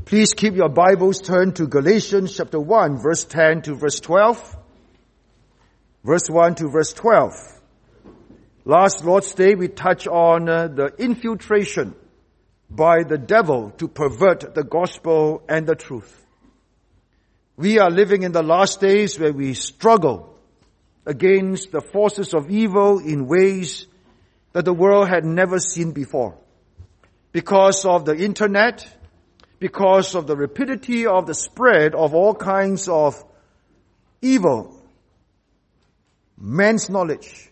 Please keep your Bibles turned to Galatians chapter 1, verse 10 to verse 12. Verse 1 to verse 12. Last Lord's Day we touched on the infiltration by the devil to pervert the gospel and the truth. We are living in the last days where we struggle against the forces of evil in ways that the world had never seen before. Because of the internet, because of the rapidity of the spread of all kinds of evil, man's knowledge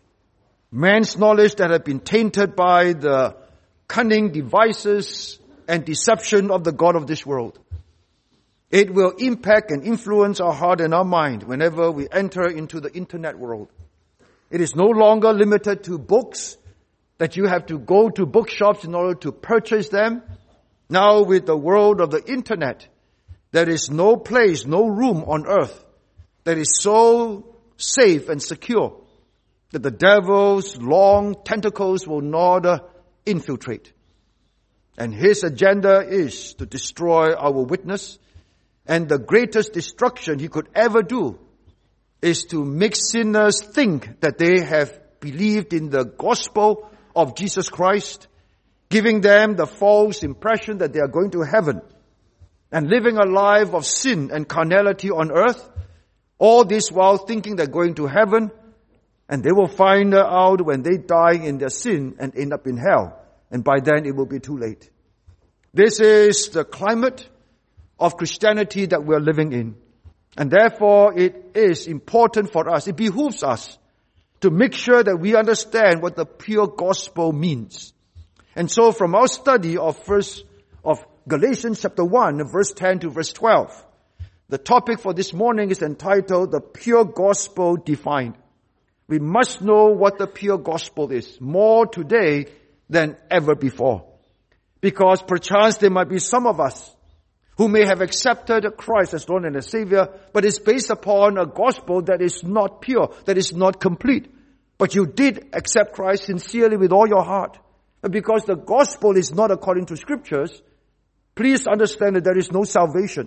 that had been tainted by the cunning devices and deception of the God of this world. It will impact and influence our heart and our mind whenever we enter into the internet world. It is no longer limited to books that you have to go to bookshops in order to purchase them. Now with the world of the internet, there is no place, no room on earth that is so safe and secure that the devil's long tentacles will not infiltrate. And his agenda is to destroy our witness. And the greatest destruction he could ever do is to make sinners think that they have believed in the gospel of Jesus Christ, giving them the false impression that they are going to heaven and living a life of sin and carnality on earth, all this while thinking they're going to heaven, and they will find out when they die in their sin and end up in hell. And by then it will be too late. This is the climate of Christianity that we're living in. And therefore it is important for us, it behooves us to make sure that we understand what the pure gospel means. And so from our study of Galatians chapter 1, verse 10 to verse 12, the topic for this morning is entitled, The Pure Gospel Defined. We must know what the pure gospel is, more today than ever before. Because perchance there might be some of us who may have accepted Christ as Lord and as Savior, but it's based upon a gospel that is not pure, that is not complete. But you did accept Christ sincerely with all your heart. But because the gospel is not according to scriptures, please understand that there is no salvation.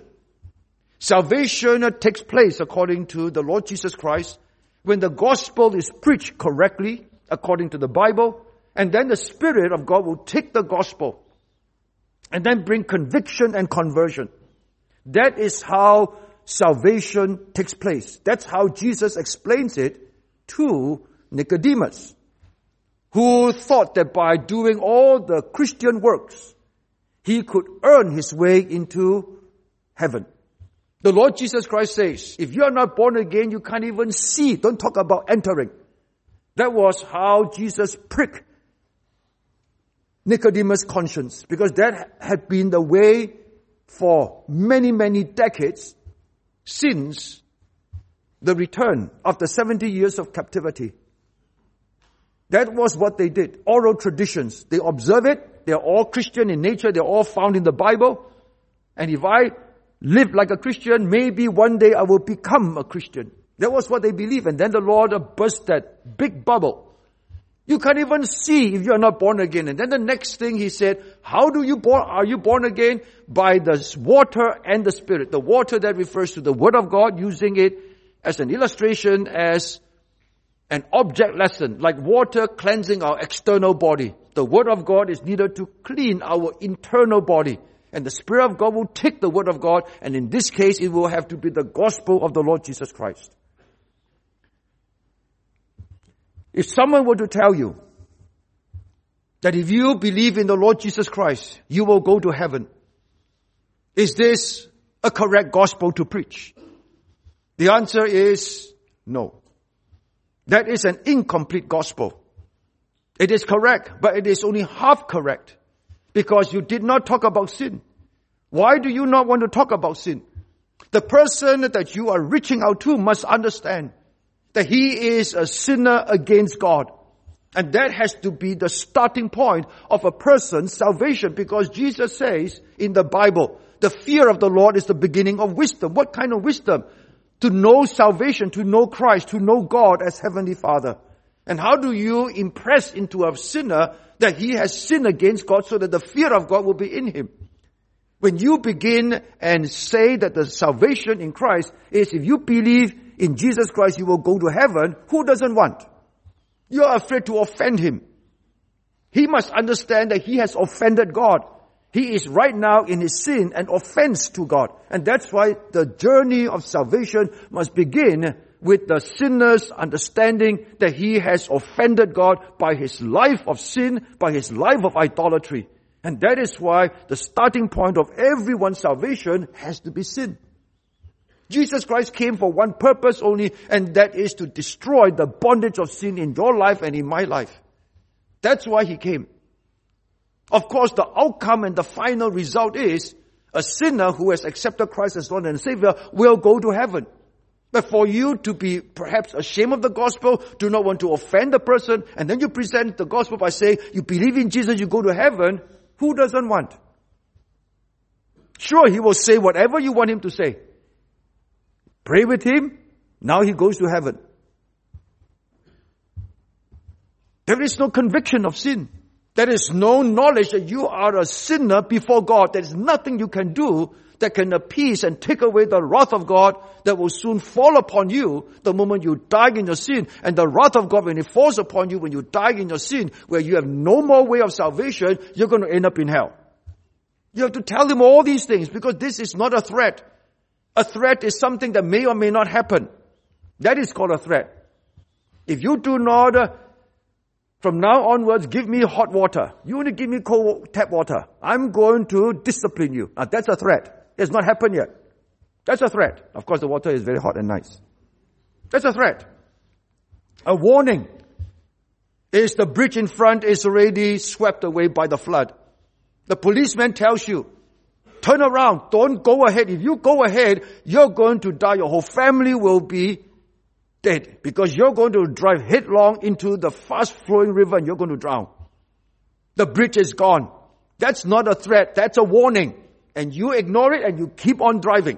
Salvation takes place according to the Lord Jesus Christ when the gospel is preached correctly according to the Bible, and then the Spirit of God will take the gospel and then bring conviction and conversion. That is how salvation takes place. That's how Jesus explains it to Nicodemus, who thought that by doing all the Christian works, he could earn his way into heaven. The Lord Jesus Christ says, if you are not born again, you can't even see. Don't talk about entering. That was how Jesus pricked Nicodemus' conscience, because that had been the way for many, many decades since the return of the 70 years of captivity. That was what they did. Oral traditions. They observe it. They're all Christian in nature. They're all found in the Bible. And if I live like a Christian, maybe one day I will become a Christian. That was what they believed. And then the Lord burst that big bubble. You can't even see if you are not born again. And then the next thing he said, are you born again? By the water and the Spirit. The water that refers to the Word of God, using it as an illustration, as an object lesson, like water cleansing our external body. The Word of God is needed to clean our internal body. And the Spirit of God will take the Word of God, and in this case it will have to be the gospel of the Lord Jesus Christ. If someone were to tell you that if you believe in the Lord Jesus Christ, you will go to heaven, is this a correct gospel to preach? The answer is no. That is an incomplete gospel. It is correct, but it is only half correct, because you did not talk about sin. Why do you not want to talk about sin? The person that you are reaching out to must understand that he is a sinner against God. And that has to be the starting point of a person's salvation, because Jesus says in the Bible, the fear of the Lord is the beginning of wisdom. What kind of wisdom? To know salvation, to know Christ, to know God as Heavenly Father. And how do you impress into a sinner that he has sinned against God so that the fear of God will be in him? When you begin and say that the salvation in Christ is if you believe in Jesus Christ, you will go to heaven, who doesn't want? You are afraid to offend him. He must understand that he has offended God. He is right now in his sin and offense to God. And that's why the journey of salvation must begin with the sinner's understanding that he has offended God by his life of sin, by his life of idolatry. And that is why the starting point of everyone's salvation has to be sin. Jesus Christ came for one purpose only, and that is to destroy the bondage of sin in your life and in my life. That's why he came. Of course, the outcome and the final result is a sinner who has accepted Christ as Lord and Savior will go to heaven. But for you to be perhaps ashamed of the gospel, do not want to offend the person, and then you present the gospel by saying, you believe in Jesus, you go to heaven, who doesn't want? Sure, he will say whatever you want him to say. Pray with him, now he goes to heaven. There is no conviction of sin. There is no knowledge that you are a sinner before God. There is nothing you can do that can appease and take away the wrath of God that will soon fall upon you the moment you die in your sin. And the wrath of God, when it falls upon you, when you die in your sin, where you have no more way of salvation, you're going to end up in hell. You have to tell him all these things because this is not a threat. A threat is something that may or may not happen. That is called a threat. If you do not, from now onwards, give me hot water. You want to give me cold tap water. I'm going to discipline you. Now that's a threat. It's not happened yet. That's a threat. Of course, the water is very hot and nice. That's a threat. A warning is the bridge in front is already swept away by the flood. The policeman tells you, turn around, don't go ahead. If you go ahead, you're going to die. Your whole family will be dead because you're going to drive headlong into the fast-flowing river and you're going to drown. The bridge is gone. That's not a threat. That's a warning. And you ignore it and you keep on driving.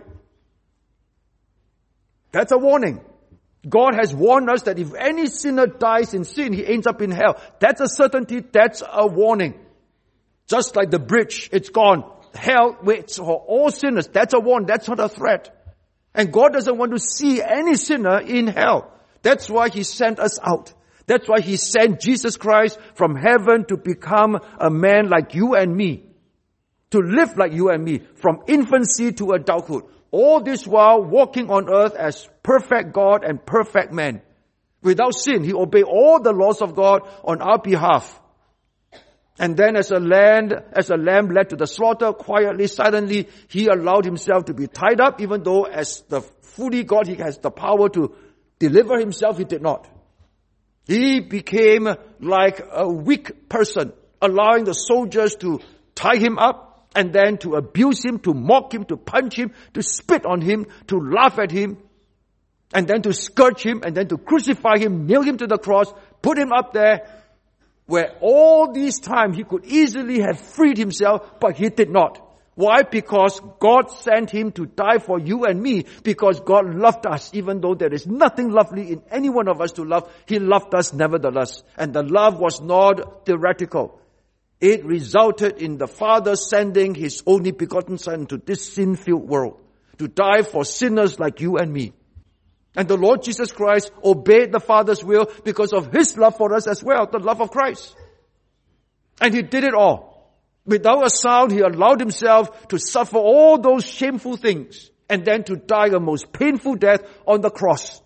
That's a warning. God has warned us that if any sinner dies in sin, he ends up in hell. That's a certainty. That's a warning. Just like the bridge, it's gone. Hell waits for all sinners. That's a warning. That's not a threat. And God doesn't want to see any sinner in hell. That's why he sent us out. That's why he sent Jesus Christ from heaven to become a man like you and me. To live like you and me, from infancy to adulthood. All this while walking on earth as perfect God and perfect man. Without sin, he obeyed all the laws of God on our behalf. And then as a lamb led to the slaughter, quietly, silently, he allowed himself to be tied up, even though as the fully God, he has the power to deliver himself, he did not. He became like a weak person, allowing the soldiers to tie him up, and then to abuse him, to mock him, to punch him, to spit on him, to laugh at him, and then to scourge him, and then to crucify him, nail him to the cross, put him up there, where all this time he could easily have freed himself, but he did not. Why? Because God sent him to die for you and me, because God loved us, even though there is nothing lovely in any one of us to love, he loved us nevertheless. And the love was not theoretical. It resulted in the Father sending his only begotten Son to this sin-filled world to die for sinners like you and me. And the Lord Jesus Christ obeyed the Father's will because of his love for us as well, the love of Christ. And he did it all. Without a sound, he allowed himself to suffer all those shameful things and then to die a most painful death on the cross.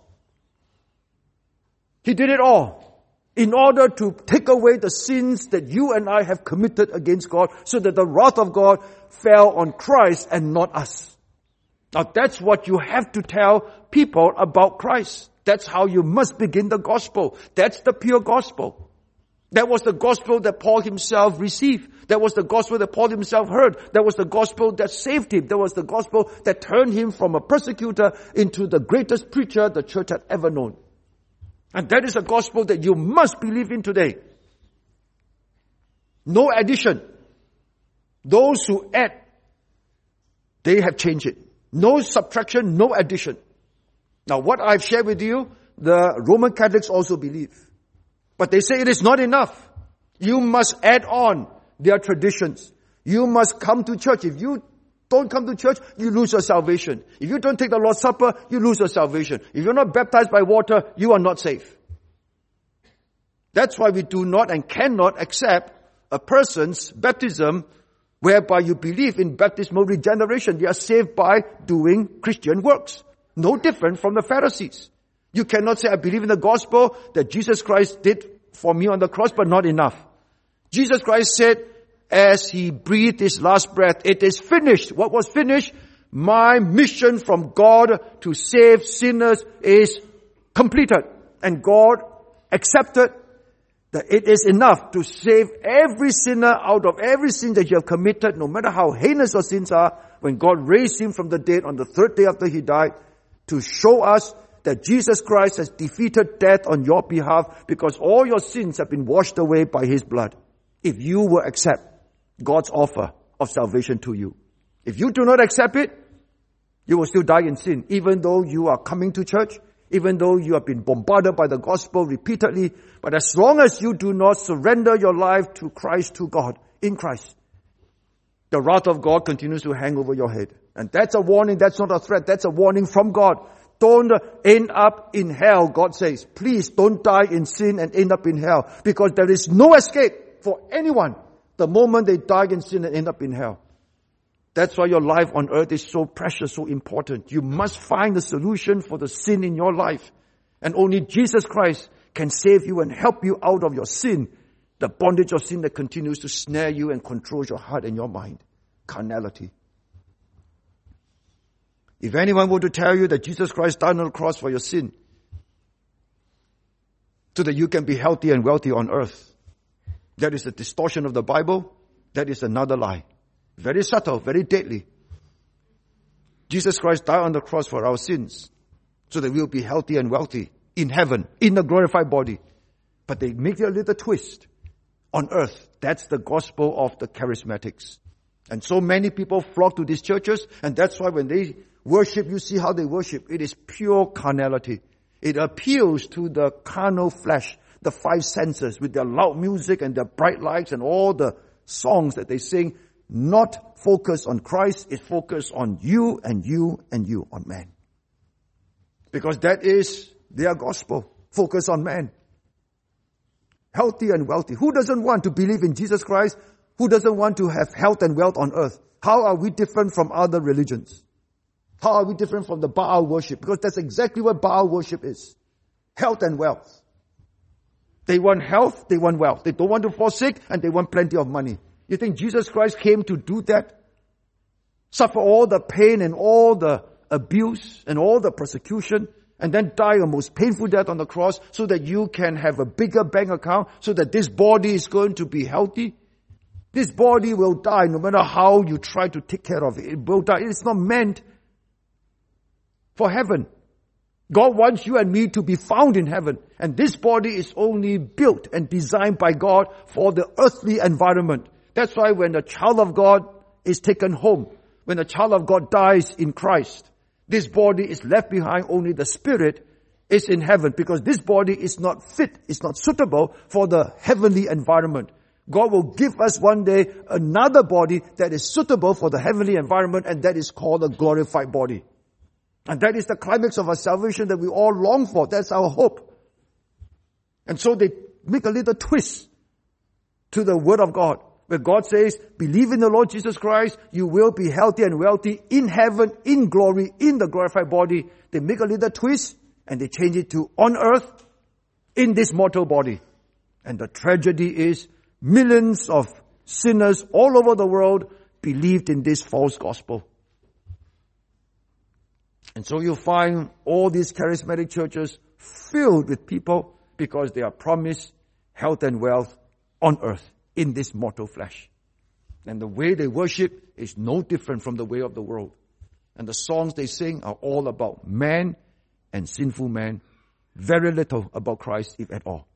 He did it all in order to take away the sins that you and I have committed against God, so that the wrath of God fell on Christ and not us. Now that's what you have to tell people about Christ. That's how you must begin the gospel. That's the pure gospel. That was the gospel that Paul himself received. That was the gospel that Paul himself heard. That was the gospel that saved him. That was the gospel that turned him from a persecutor into the greatest preacher the church had ever known. And that is a gospel that you must believe in today. No addition. Those who add, they have changed it. No subtraction, no addition. Now what I've shared with you, the Roman Catholics also believe. But they say it is not enough. You must add on their traditions. You must come to church. If you don't come to church, you lose your salvation. If you don't take the Lord's Supper, you lose your salvation. If you're not baptized by water, you are not safe. That's why we do not and cannot accept a person's baptism whereby you believe in baptismal regeneration. They are saved by doing Christian works. No different from the Pharisees. You cannot say, I believe in the gospel that Jesus Christ did for me on the cross, but not enough. Jesus Christ said, as he breathed his last breath, it is finished. What was finished? My mission from God to save sinners is completed. And God accepted that it is enough to save every sinner out of every sin that you have committed, no matter how heinous your sins are, when God raised him from the dead on the third day after he died, to show us that Jesus Christ has defeated death on your behalf because all your sins have been washed away by his blood. If you will accept God's offer of salvation to you. If you do not accept it, you will still die in sin, even though you are coming to church, even though you have been bombarded by the gospel repeatedly. But as long as you do not surrender your life to Christ, to God, in Christ, the wrath of God continues to hang over your head. And that's a warning, that's not a threat, that's a warning from God. Don't end up in hell, God says. Please don't die in sin and end up in hell, because there is no escape for anyone the moment they die in sin and end up in hell. That's why your life on earth is so precious, so important. You must find a solution for the sin in your life. And only Jesus Christ can save you and help you out of your sin, the bondage of sin that continues to snare you and controls your heart and your mind. Carnality. If anyone were to tell you that Jesus Christ died on the cross for your sin, so that you can be healthy and wealthy on earth, that is a distortion of the Bible. That is another lie. Very subtle, very deadly. Jesus Christ died on the cross for our sins, so that we'll be healthy and wealthy in heaven, in the glorified body. But they make it a little twist on earth. That's the gospel of the charismatics. And so many people flock to these churches, and that's why when they worship, you see how they worship. It is pure carnality. It appeals to the carnal flesh, the five senses, with their loud music and their bright lights and all the songs that they sing. Not focused on Christ, it's focused on you and you and you, on man. Because that is their gospel. Focus on man. Healthy and wealthy. Who doesn't want to believe in Jesus Christ? Who doesn't want to have health and wealth on earth? How are we different from other religions? How are we different from the Baal worship? Because that's exactly what Baal worship is. Health and wealth. They want health, they want wealth. They don't want to fall sick, and they want plenty of money. You think Jesus Christ came to do that? Suffer all the pain and all the abuse and all the persecution, and then die a most painful death on the cross so that you can have a bigger bank account, so that this body is going to be healthy? This body will die no matter how you try to take care of it. It will die. It's not meant for heaven. God wants you and me to be found in heaven. And this body is only built and designed by God for the earthly environment. That's why when the child of God is taken home, when the child of God dies in Christ, this body is left behind, only the spirit is in heaven, because this body is not fit, it's not suitable for the heavenly environment. God will give us one day another body that is suitable for the heavenly environment, and that is called a glorified body. And that is the climax of our salvation that we all long for. That's our hope. And so they make a little twist to the word of God, where God says, believe in the Lord Jesus Christ, you will be healthy and wealthy in heaven, in glory, in the glorified body. They make a little twist and they change it to on earth, in this mortal body. And the tragedy is millions of sinners all over the world believed in this false gospel. And so you'll find all these charismatic churches filled with people because they are promised health and wealth on earth in this mortal flesh. And the way they worship is no different from the way of the world. And the songs they sing are all about man and sinful man. Very little about Christ, if at all.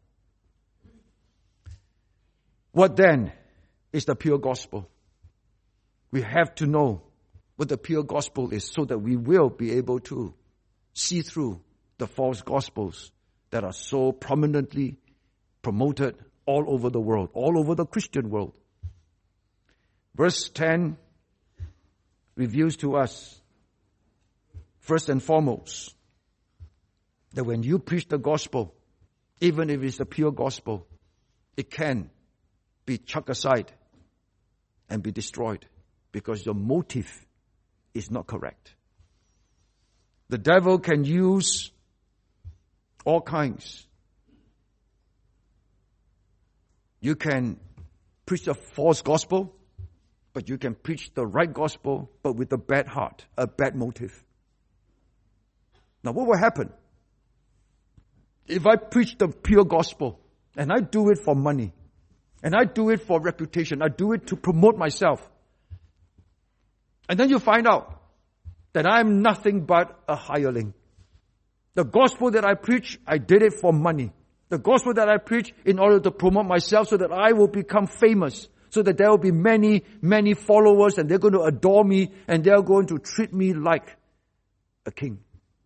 What then is the pure gospel? We have to know what the pure gospel is so that we will be able to see through the false gospels that are so prominently promoted all over the world, all over the Christian world. Verse 10 reveals to us, first and foremost, that when you preach the gospel, even if it's a pure gospel, it can be chucked aside and be destroyed because your motive is not correct. The devil can use all kinds. You can preach a false gospel, but you can preach the right gospel, but with a bad heart, a bad motive. Now what will happen? If I preach the pure gospel, and I do it for money, and I do it for reputation, I do it to promote myself, and then you find out that I am nothing but a hireling. The gospel that I preach, I did it for money. The gospel that I preach in order to promote myself so that I will become famous, so that there will be many, many followers and they're going to adore me and they're going to treat me like a king.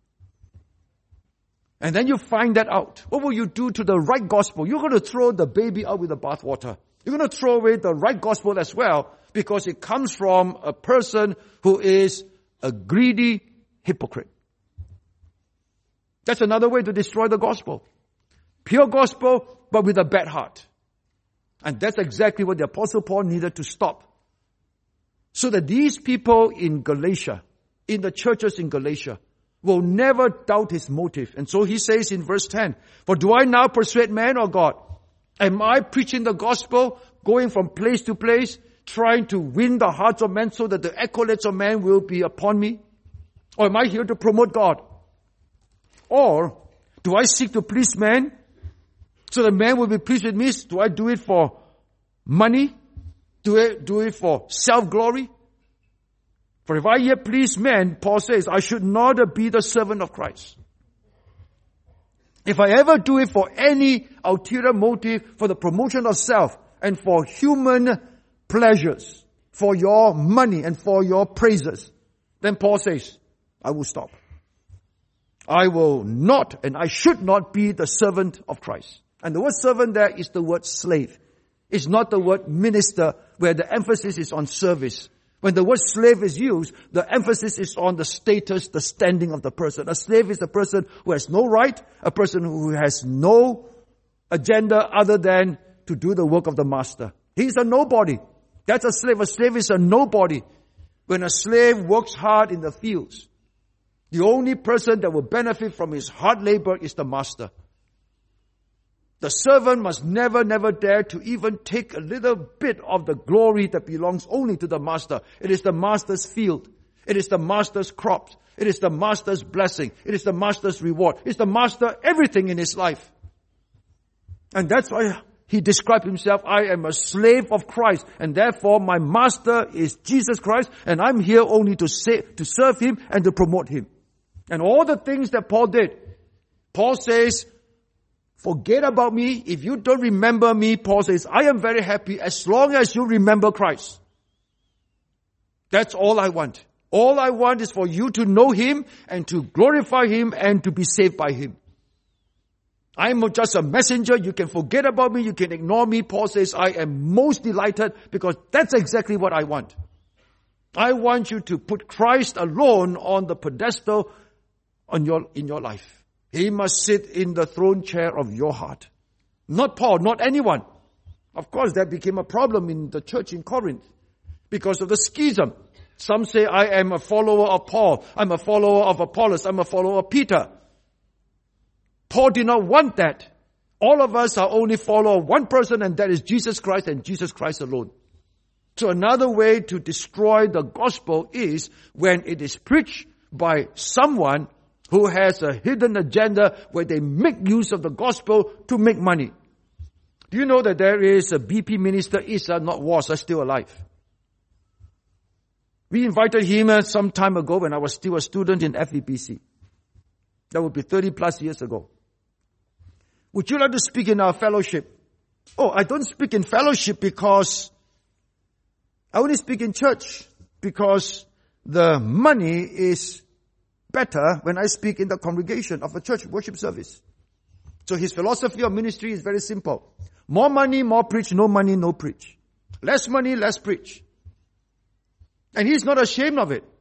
And then you find that out. What will you do to the right gospel? You're going to throw the baby out with the bathwater. You're going to throw away the right gospel as well because it comes from a person who is a greedy hypocrite. That's another way to destroy the gospel. Pure gospel, but with a bad heart. And that's exactly what the Apostle Paul needed to stop. So that these people in Galatia, in the churches in Galatia, will never doubt his motive. And so he says in verse 10, "For do I now persuade man or God? Am I preaching the gospel, going from place to place, trying to win the hearts of men so that the accolades of men will be upon me? Or am I here to promote God? Or do I seek to please man so that man will be pleased with me? Do I do it for money? Do I do it for self-glory? For if I yet please men," Paul says, "I should not be the servant of Christ." If I ever do it for any ulterior motive, for the promotion of self and for human pleasures, for your money and for your praises, then Paul says, I will stop. I will not and I should not be the servant of Christ. And the word servant there is the word slave. It's not the word minister where the emphasis is on service. When the word slave is used, the emphasis is on the status, the standing of the person. A slave is a person who has no right, a person who has no agenda other than to do the work of the master. He's a nobody. That's a slave. A slave is a nobody. When a slave works hard in the fields, the only person that will benefit from his hard labor is the master. The servant must never dare to even take a little bit of the glory that belongs only to the master. It is the master's field. It is the master's crops. It is the master's blessing. It is the master's reward. It's the master everything in his life. And that's why he described himself, "I am a slave of Christ, and therefore my master is Jesus Christ, and I'm here only to serve him and to promote him." And all the things that Paul did, Paul says, forget about me. If you don't remember me, Paul says, I am very happy as long as you remember Christ. That's all I want. All I want is for you to know him and to glorify him and to be saved by him. I'm just a messenger. You can forget about me. You can ignore me. Paul says, I am most delighted because that's exactly what I want. I want you to put Christ alone on the pedestal in your life. He must sit in the throne chair of your heart. Not Paul, not anyone. Of course, that became a problem in the church in Corinth because of the schism. Some say, I am a follower of Paul. I'm a follower of Apollos. I'm a follower of Peter. Paul did not want that. All of us are only follower of one person, and that is Jesus Christ and Jesus Christ alone. So another way to destroy the gospel is when it is preached by someone who has a hidden agenda where they make use of the gospel to make money. Do you know that there is a BP minister, was still alive? We invited him some time ago when I was still a student in FEBC. That would be 30 plus years ago. Would you like to speak in our fellowship? Oh, I don't speak in fellowship because I only speak in church because the money is better when I speak in the congregation of a church worship service. So his philosophy of ministry is very simple. More money, more preach. No money, no preach. Less money, less preach. And He's not ashamed of it.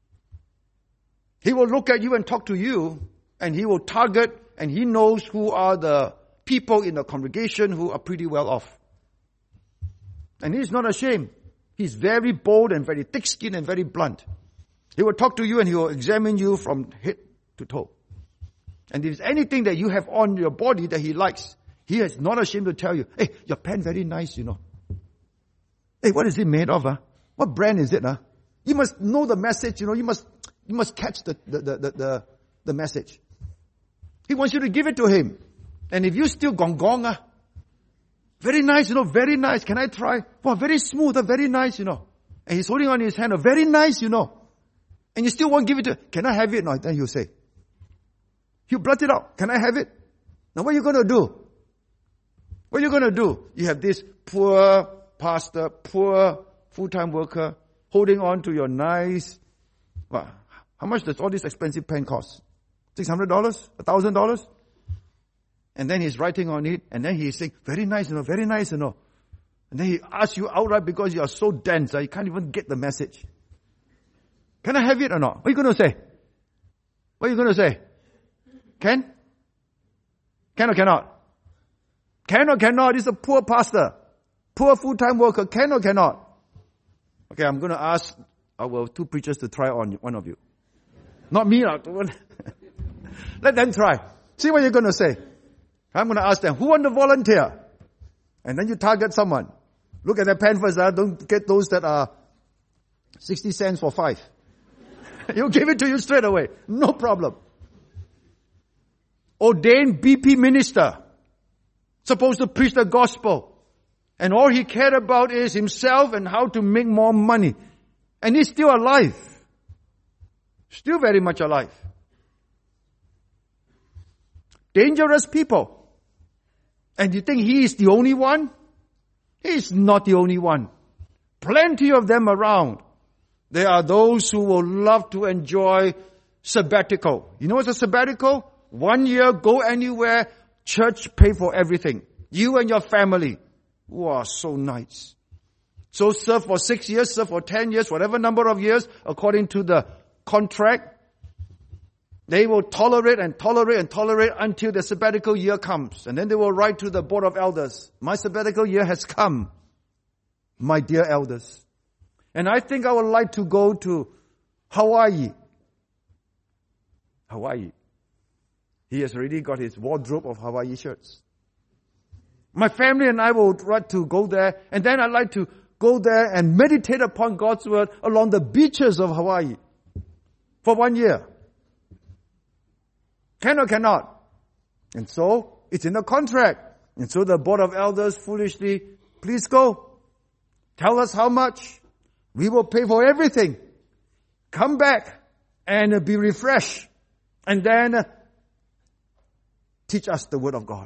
He will look at you and talk to you, and He will target, and He knows who are the people in the congregation who are pretty well off. And He's not ashamed. He's very bold and very thick-skinned and very blunt. He will talk to you and He will examine you from head to toe. And if there's anything that you have on your body that He likes, He is not ashamed to tell you, hey, your pen very nice, Hey, what is it made of? What brand is it? You must know the message, you must catch the message. He wants you to give it to Him. And if you still gong, very nice, very nice. Can I try? Wow, very smooth, very nice, And He's holding on His hand, very nice, And you still won't give it to, can I have it? No, then He'll say. You blurt it out. Can I have it? Now what are you going to do? What are you going to do? You have this poor pastor, poor full-time worker holding on to your nice, how much does all this expensive pen cost? $600? $1,000? And then he's writing on it, and then he's saying, very nice, very nice, And then he asks you outright because you are so dense that you can't even get the message. Can I have it or not? What are you going to say? What are you going to say? Can? Can or cannot? Can or cannot? It's a poor pastor. Poor full-time worker. Can or cannot? Okay, I'm going to ask our two preachers to try on one of you. Not me. Let them try. See what you're going to say. I'm going to ask them, who want to volunteer? And then you target someone. Look at their pen first. Don't get those that are 60 cents for 5. He'll give it to you straight away. No problem. Ordained BP minister. Supposed to preach the gospel. And all he cared about is himself and how to make more money. And he's still alive. Still very much alive. Dangerous people. And you think he is the only one? He's not the only one. Plenty of them around. There are those who will love to enjoy sabbatical. You know what's a sabbatical? 1 year, go anywhere, church pay for everything. You and your family. Wow, so nice. So serve for 6 years, serve for 10 years, whatever number of years, according to the contract. They will tolerate and tolerate and tolerate until the sabbatical year comes. And then they will write to the board of elders, my sabbatical year has come, my dear elders. And I think I would like to go to Hawaii. Hawaii. He has already got his wardrobe of Hawaii shirts. My family and I would like to go there, and then I'd like to go there and meditate upon God's word along the beaches of Hawaii for 1 year. Can or cannot? And so, it's in the contract. And so the board of elders foolishly, please go. Tell us how much. We will pay for everything. Come back and be refreshed. And then teach us the word of God.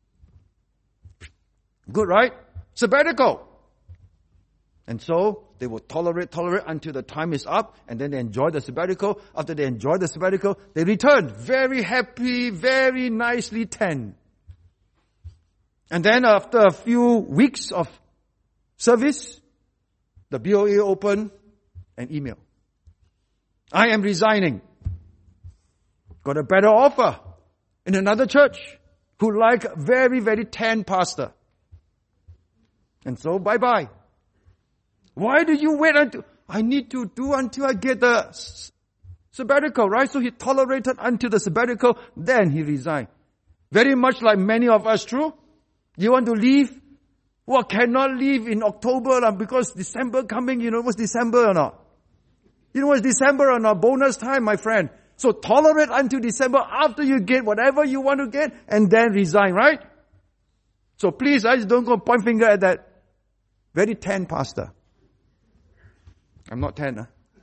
Good, right? Sabbatical. And so they will tolerate until the time is up, and then they enjoy the sabbatical. After they enjoy the sabbatical, they return very happy, very nicely tanned. And then after a few weeks of service, the BOA open an email. I am resigning. Got a better offer in another church who like a very, very tan pastor. And so bye-bye. Why do you wait until, I need to do until I get the sabbatical, right? So he tolerated until the sabbatical, then he resigned. Very much like many of us, true? You want to leave? Well, cannot leave in October because December coming, you know what's December or not? You know what's December or not? Bonus time, my friend. So tolerate until December after you get whatever you want to get and then resign, right? So please, I just don't go point finger at that very tan pastor. I'm not tan,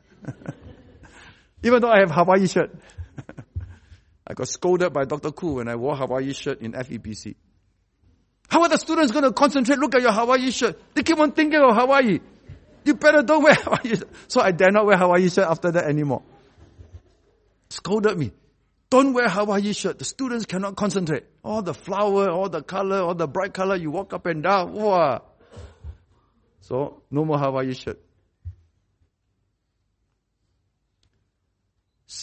even though I have Hawaii shirt. I got scolded by Dr. Koo when I wore Hawaii shirt in FEBC. How are the students going to concentrate? Look at your Hawaii shirt. They keep on thinking of Hawaii. You better don't wear Hawaii shirt. So I dare not wear Hawaii shirt after that anymore. Scolded me. Don't wear Hawaii shirt. The students cannot concentrate. All the flower, all the color, all the bright color, you walk up and down. Wow. So no more Hawaii shirt.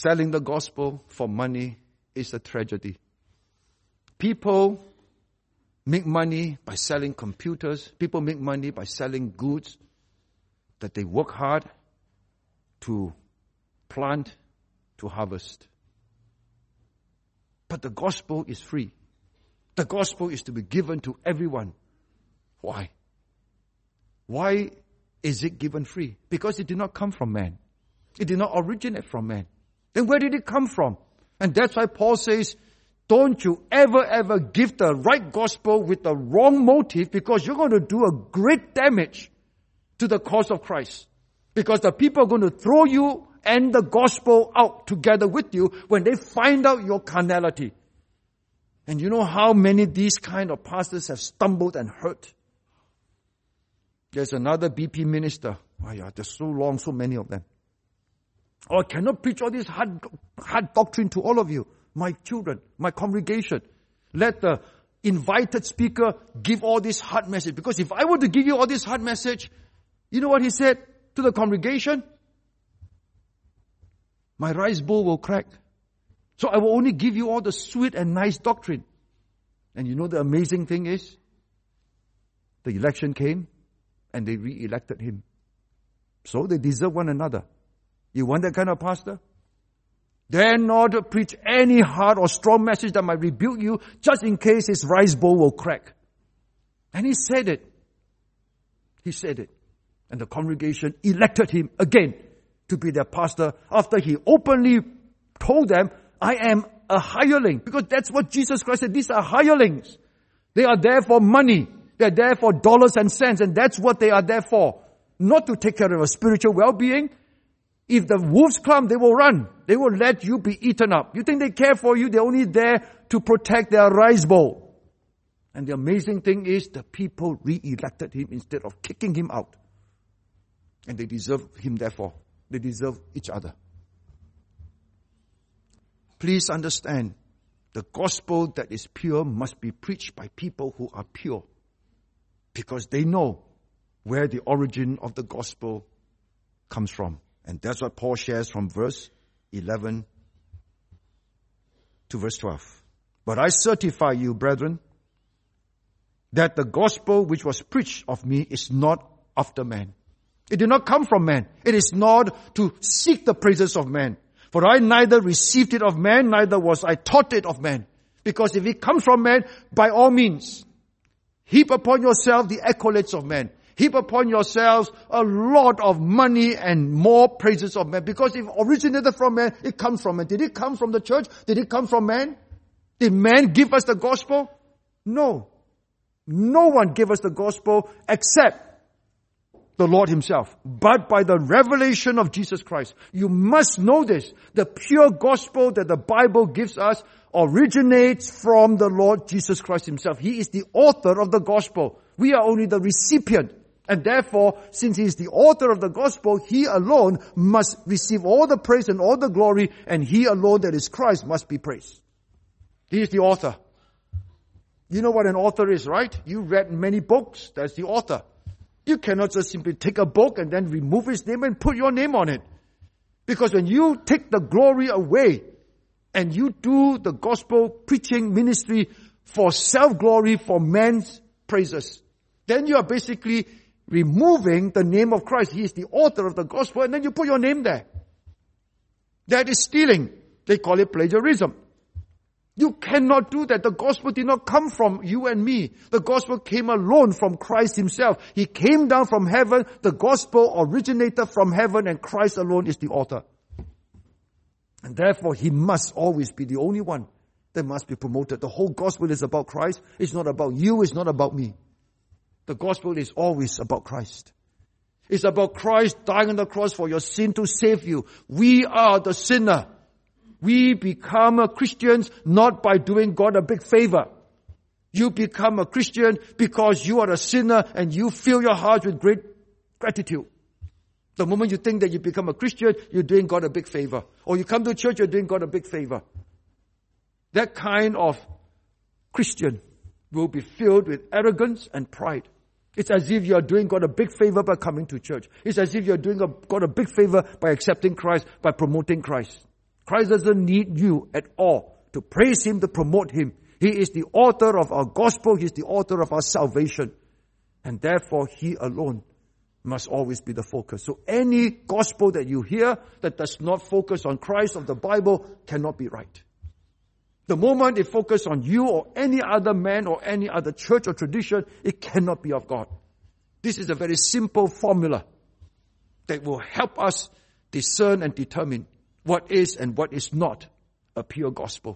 selling the gospel for money is a tragedy. People make money by selling computers. People make money by selling goods that they work hard to plant, to harvest. But the gospel is free. The gospel is to be given to everyone. Why? Why is it given free? Because it did not come from man. It did not originate from man. Then where did it come from? And that's why Paul says, don't you ever give the right gospel with the wrong motive, because you're going to do a great damage to the cause of Christ. Because the people are going to throw you and the gospel out together with you when they find out your carnality. And you know how many these kind of pastors have stumbled and hurt? There's another BP minister. Oh yeah, there's so long, so many of them. Oh, I cannot preach all this hard doctrine to all of you, my children, my congregation. Let the invited speaker give all this hard message. Because if I were to give you all this hard message, you know what he said to the congregation? My rice bowl will crack. So I will only give you all the sweet and nice doctrine. And you know the amazing thing is, the election came and they re-elected him. So they deserve one another. You want that kind of pastor? Dare not preach any hard or strong message that might rebuke you just in case his rice bowl will crack. And he said it. He said it. And the congregation elected him again to be their pastor after he openly told them, I am a hireling. Because that's what Jesus Christ said. These are hirelings. They are there for money. They are there for dollars and cents. And that's what they are there for. Not to take care of a spiritual well-being. If the wolves come, they will run. They will let you be eaten up. You think they care for you? They're only there to protect their rice bowl. And the amazing thing is the people re-elected him instead of kicking him out. And they deserve him therefore. They deserve each other. Please understand, the gospel that is pure must be preached by people who are pure. Because they know where the origin of the gospel comes from. And that's what Paul shares from verse 11 to verse 12. But I certify you, brethren, that the gospel which was preached of me is not after man. It did not come from man. It is not to seek the praises of man. For I neither received it of man, neither was I taught it of man. Because if it comes from man, by all means, heap upon yourself the accolades of man. Heap upon yourselves a lot of money and more praises of man. Because if it originated from man, it comes from man. Did it come from the church? Did it come from man? Did man give us the gospel? No. No one gave us the gospel except the Lord himself. But by the revelation of Jesus Christ. You must know this. The pure gospel that the Bible gives us originates from the Lord Jesus Christ himself. He is the author of the gospel. We are only the recipient. And therefore, since he is the author of the gospel, he alone must receive all the praise and all the glory, and he alone, that is Christ, must be praised. He is the author. You know what an author is, right? You read many books. That's the author. You cannot just simply take a book and then remove his name and put your name on it. Because when you take the glory away and you do the gospel preaching ministry for self-glory, for man's praises, then you are basically removing the name of Christ. He is the author of the gospel, and then you put your name there. That is stealing. They call it plagiarism. You cannot do that. The gospel did not come from you and me. The gospel came alone from Christ himself. He came down from heaven. The gospel originated from heaven, and Christ alone is the author. And therefore, he must always be the only one that must be promoted. The whole gospel is about Christ. It's not about you. It's not about me. The gospel is always about Christ. It's about Christ dying on the cross for your sin to save you. We are the sinner. We become Christians not by doing God a big favor. You become a Christian because you are a sinner and you fill your heart with great gratitude. The moment you think that you become a Christian, you're doing God a big favor. Or you come to church, you're doing God a big favor. That kind of Christian will be filled with arrogance and pride. It's as if you are doing God a big favor by coming to church. It's as if you're doing God a big favor by accepting Christ, by promoting Christ. Christ doesn't need you at all to praise Him, to promote Him. He is the author of our gospel. He is the author of our salvation. And therefore, He alone must always be the focus. So any gospel that you hear that does not focus on Christ of the Bible cannot be right. The moment it focuses on you or any other man or any other church or tradition, it cannot be of God. This is a very simple formula that will help us discern and determine what is and what is not a pure gospel.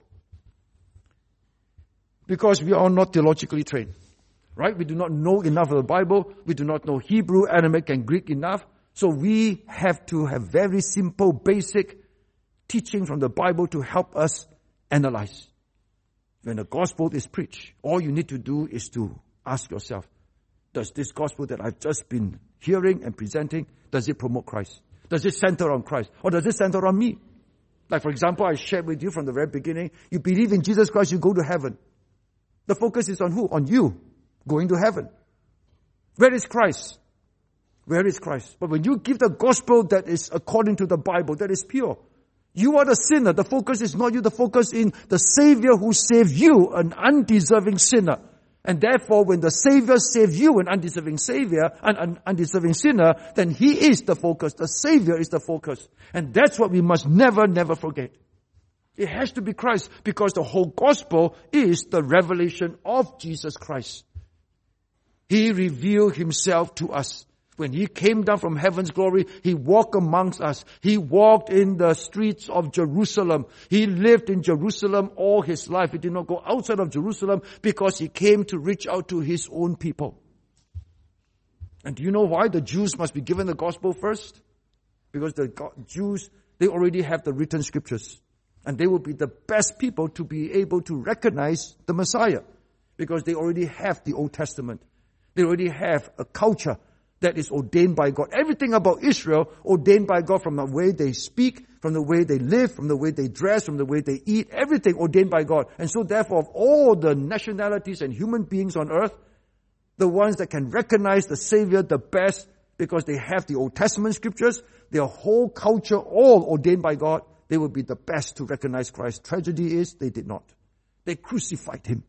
Because we are not theologically trained, right? We do not know enough of the Bible. We do not know Hebrew, Aramaic, and Greek enough. So we have to have very simple, basic teaching from the Bible to help us analyze. When the gospel is preached, all you need to do is to ask yourself, does this gospel that I've just been hearing and presenting, does it promote Christ? Does it center on Christ? Or does it center on me? Like for example, I shared with you from the very beginning, you believe in Jesus Christ, you go to heaven. The focus is on who? On you going to heaven. Where is Christ? Where is Christ? But when you give the gospel that is according to the Bible, that is pure, you are the sinner. The focus is not you. The focus is in the Savior who saved you, an undeserving sinner. And therefore, when the Savior saved you, an undeserving Savior, an undeserving sinner, then He is the focus. The Savior is the focus. And that's what we must never, never forget. It has to be Christ, because the whole gospel is the revelation of Jesus Christ. He revealed Himself to us. When He came down from heaven's glory, He walked amongst us. He walked in the streets of Jerusalem. He lived in Jerusalem all His life. He did not go outside of Jerusalem because He came to reach out to His own people. And do you know why the Jews must be given the gospel first? Because the Jews, they already have the written scriptures. And they will be the best people to be able to recognize the Messiah. Because they already have the Old Testament. They already have a culture that is ordained by God. Everything about Israel ordained by God, from the way they speak, from the way they live, from the way they dress, from the way they eat, everything ordained by God. And so therefore, of all the nationalities and human beings on earth, the ones that can recognize the Savior the best, because they have the Old Testament scriptures, their whole culture all ordained by God, they will be the best to recognize Christ. Tragedy is, they did not. They crucified Him.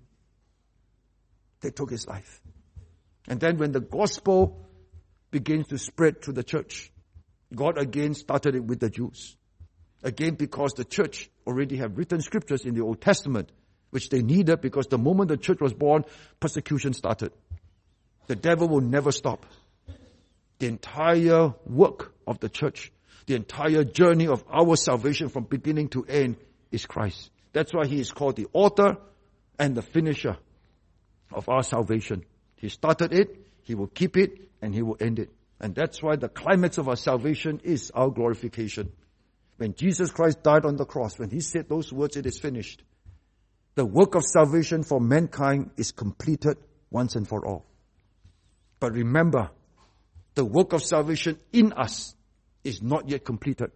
They took His life. And then when the gospel begins to spread to the church, God again started it with the Jews. Again, because the church already have written scriptures in the Old Testament, which they needed, because the moment the church was born, persecution started. The devil will never stop. The entire work of the church, the entire journey of our salvation from beginning to end is Christ. That's why He is called the author and the finisher of our salvation. He started it, He will keep it, and He will end it. And that's why the climax of our salvation is our glorification. When Jesus Christ died on the cross, when He said those words, it is finished, the work of salvation for mankind is completed once and for all. But remember, the work of salvation in us is not yet completed.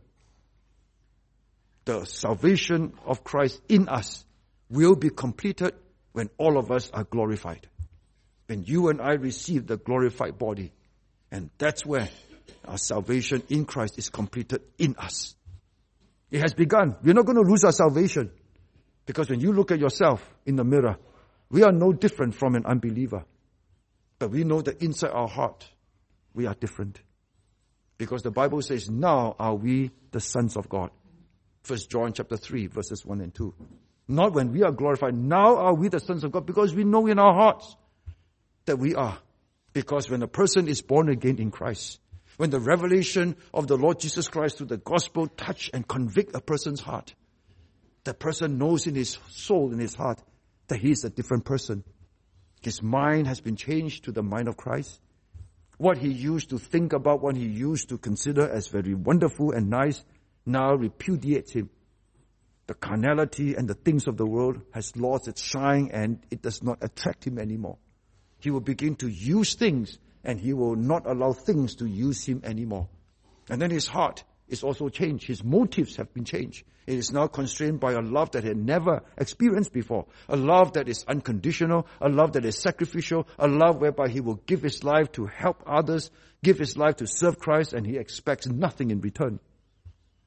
The salvation of Christ in us will be completed when all of us are glorified. When you and I receive the glorified body. And that's where our salvation in Christ is completed in us. It has begun. We're not going to lose our salvation. Because when you look at yourself in the mirror, we are no different from an unbeliever. But we know that inside our heart, we are different. Because the Bible says, now are we the sons of God. 1 John chapter 3, verses 1 and 2. Not when we are glorified. Now are we the sons of God, because we know in our hearts that we are. Because when a person is born again in Christ, when the revelation of the Lord Jesus Christ through the gospel touch and convict a person's heart, the person knows in his soul, in his heart, that he is a different person. His mind has been changed to the mind of Christ. What he used to think about, what he used to consider as very wonderful and nice, now repudiates him. The carnality and the things of the world has lost its shine, and it does not attract him anymore. He will begin to use things, and he will not allow things to use him anymore. And then his heart is also changed. His motives have been changed. It is now constrained by a love that he had never experienced before. A love that is unconditional, a love that is sacrificial, a love whereby he will give his life to help others, give his life to serve Christ, and he expects nothing in return.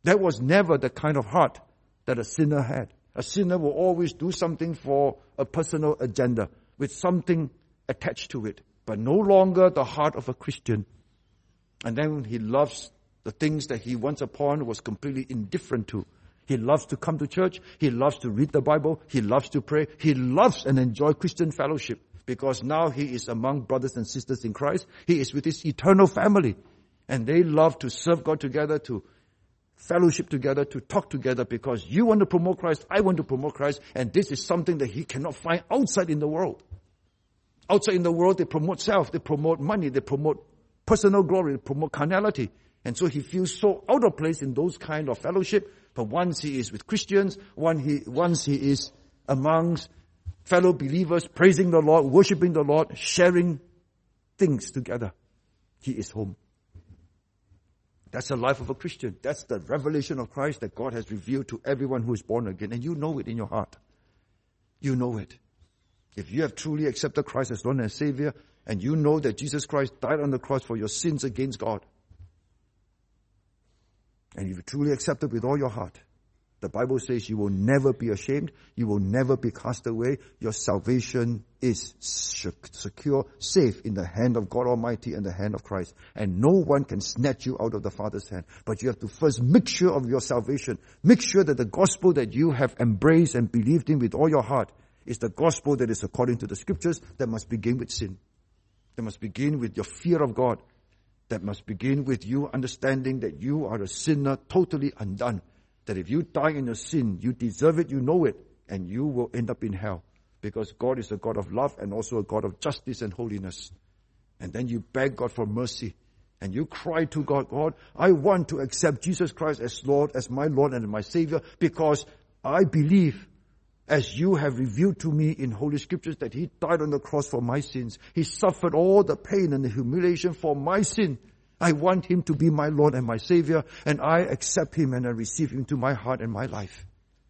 That was never the kind of heart that a sinner had. A sinner will always do something for a personal agenda with something attached to it, but no longer the heart of a Christian. And then he loves the things that he once upon was completely indifferent to. He loves to come to church. He loves to read the Bible. He loves to pray. He loves and enjoys Christian fellowship because now he is among brothers and sisters in Christ. He is with his eternal family. And they love to serve God together, to fellowship together, to talk together because you want to promote Christ, I want to promote Christ, and this is something that he cannot find outside in the world. Outside in the world, they promote self, they promote money, they promote personal glory, they promote carnality. And so he feels so out of place in those kind of fellowship. But once he is with Christians, once he is amongst fellow believers, praising the Lord, worshiping the Lord, sharing things together, he is home. That's the life of a Christian. That's the revelation of Christ that God has revealed to everyone who is born again. And you know it in your heart. You know it. If you have truly accepted Christ as Lord and Savior, and you know that Jesus Christ died on the cross for your sins against God, and if you truly accept it with all your heart, the Bible says you will never be ashamed. You will never be cast away. Your salvation is secure, safe in the hand of God Almighty and the hand of Christ. And no one can snatch you out of the Father's hand. But you have to first make sure of your salvation. Make sure that the gospel that you have embraced and believed in with all your heart is the gospel that is according to the scriptures, that must begin with sin. That must begin with your fear of God. That must begin with you understanding that you are a sinner totally undone. That if you die in your sin, you deserve it, you know it, and you will end up in hell. Because God is a God of love and also a God of justice and holiness. And then you beg God for mercy. And you cry to God, God, I want to accept Jesus Christ as Lord, as my Lord and my Savior, because I believe, as you have revealed to me in Holy Scriptures, that He died on the cross for my sins. He suffered all the pain and the humiliation for my sin. I want Him to be my Lord and my Savior, and I accept Him and I receive Him to my heart and my life.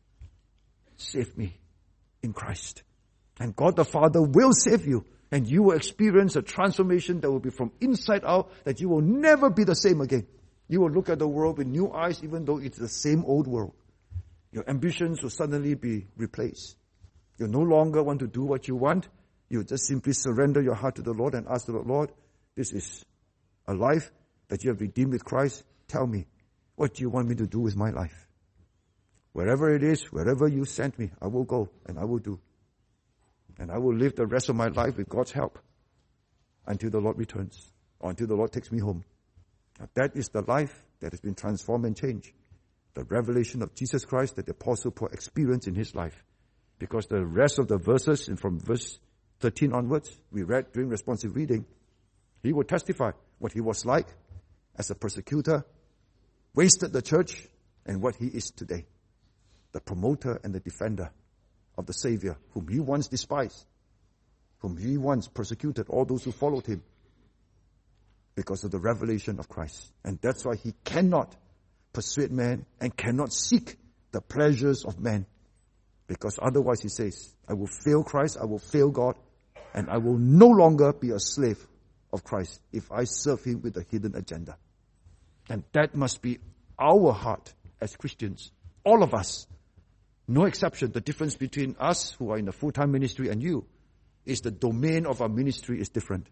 Save me in Christ. And God the Father will save you, and you will experience a transformation that will be from inside out, that you will never be the same again. You will look at the world with new eyes, even though it's the same old world. Your ambitions will suddenly be replaced. You no longer want to do what you want. You just simply surrender your heart to the Lord and ask the Lord, this is a life that you have redeemed with Christ. Tell me, what do you want me to do with my life? Wherever it is, wherever you send me, I will go and I will do. And I will live the rest of my life with God's help until the Lord returns or until the Lord takes me home. Now, that is the life that has been transformed and changed. The revelation of Jesus Christ that the Apostle Paul experienced in his life. Because the rest of the verses, and from verse 13 onwards, we read during responsive reading, he will testify what he was like as a persecutor, wasted the church, and what he is today. The promoter and the defender of the Savior, whom he once despised, whom he once persecuted, all those who followed him, because of the revelation of Christ. And that's why he cannot persuade man and cannot seek the pleasures of man. Because otherwise, he says, I will fail Christ, I will fail God, and I will no longer be a slave of Christ if I serve Him with a hidden agenda. And that must be our heart as Christians. All of us. No exception. The difference between us who are in the full-time ministry and you is the domain of our ministry is different.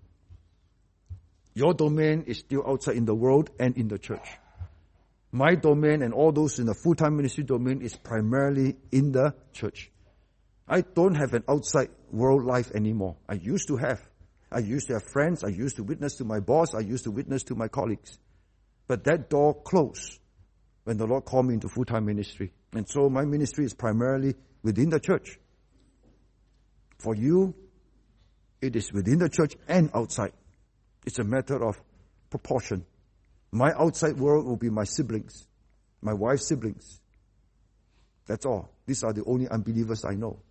Your domain is still outside in the world and in the church. My domain and all those in the full-time ministry domain is primarily in the church. I don't have an outside world life anymore. I used to have. I used to have friends. I used to witness to my boss. I used to witness to my colleagues. But that door closed when the Lord called me into full-time ministry. And so my ministry is primarily within the church. For you, it is within the church and outside. It's a matter of proportion. My outside world will be my siblings, my wife's siblings. That's all. These are the only unbelievers I know.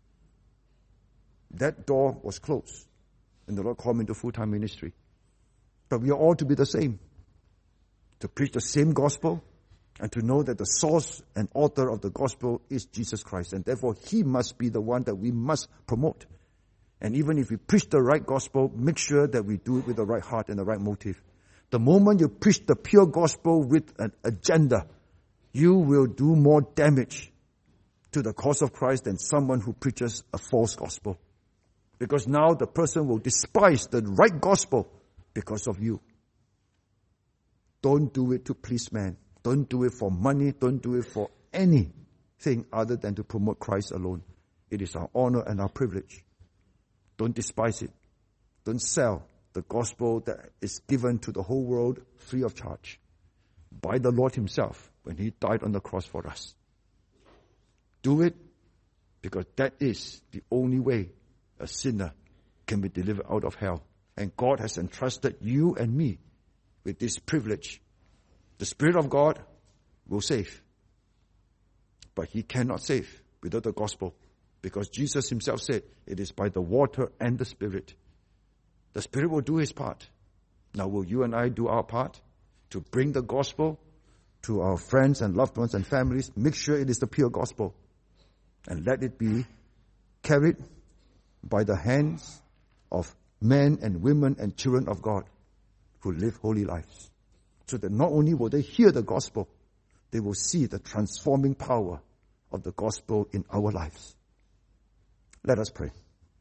That door was closed. And the Lord called me into full-time ministry. But we are all to be the same. To preach the same gospel and to know that the source and author of the gospel is Jesus Christ. And therefore, He must be the one that we must promote. And even if we preach the right gospel, make sure that we do it with the right heart and the right motive. The moment you preach the pure gospel with an agenda, you will do more damage to the cause of Christ than someone who preaches a false gospel. Because now the person will despise the right gospel because of you. Don't do it to please man. Don't do it for money. Don't do it for anything other than to promote Christ alone. It is our honor and our privilege. Don't despise it. Don't sell the gospel that is given to the whole world free of charge by the Lord himself when he died on the cross for us. Do it because that is the only way a sinner can be delivered out of hell. And God has entrusted you and me with this privilege. The Spirit of God will save. But he cannot save without the gospel. Because Jesus himself said, it is by the water and the Spirit. The Spirit will do his part. Now will you and I do our part to bring the gospel to our friends and loved ones and families? Make sure it is the pure gospel. And let it be carried by the hands of men and women and children of God who live holy lives. So that not only will they hear the gospel, they will see the transforming power of the gospel in our lives. Let us pray.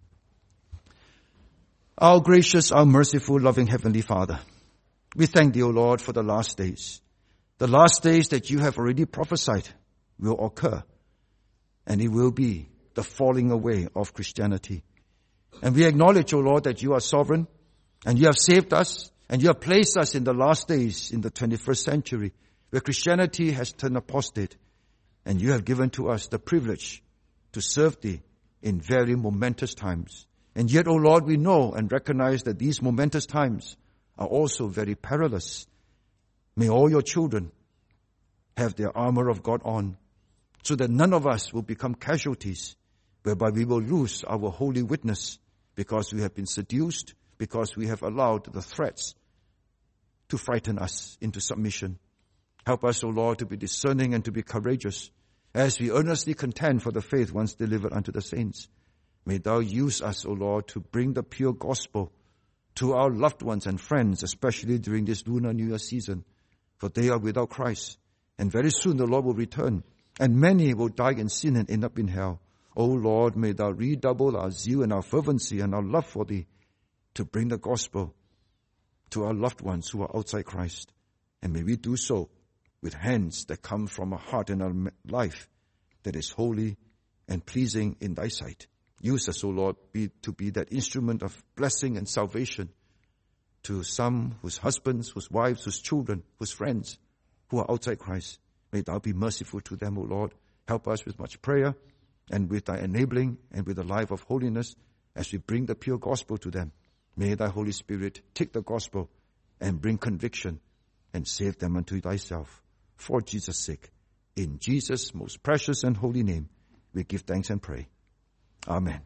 Our gracious, our merciful, loving Heavenly Father, we thank thee, O Lord, for the last days. The last days that you have already prophesied will occur, and it will be the falling away of Christianity. And we acknowledge, O Lord, that you are sovereign, and you have saved us, and you have placed us in the last days in the 21st century, where Christianity has turned apostate, and you have given to us the privilege to serve thee in very momentous times. And yet, O Lord, we know and recognize that these momentous times are also very perilous. May all your children have their armor of God on, so that none of us will become casualties, whereby we will lose our holy witness because we have been seduced, because we have allowed the threats to frighten us into submission. Help us, O Lord, to be discerning and to be courageous as we earnestly contend for the faith once delivered unto the saints. May thou use us, O Lord, to bring the pure gospel to our loved ones and friends, especially during this Lunar New Year season, for they are without Christ. And very soon the Lord will return, and many will die in sin and end up in hell. O Lord, may thou redouble our zeal and our fervency and our love for thee to bring the gospel to our loved ones who are outside Christ. And may we do so with hands that come from a heart and a life that is holy and pleasing in thy sight. Use us, O Lord, to be that instrument of blessing and salvation to some whose husbands, whose wives, whose children, whose friends who are outside Christ. May thou be merciful to them, O Lord. Help us with much prayer and with thy enabling and with a life of holiness as we bring the pure gospel to them. May thy Holy Spirit take the gospel and bring conviction and save them unto thyself. For Jesus' sake, in Jesus' most precious and holy name, we give thanks and pray. Amen.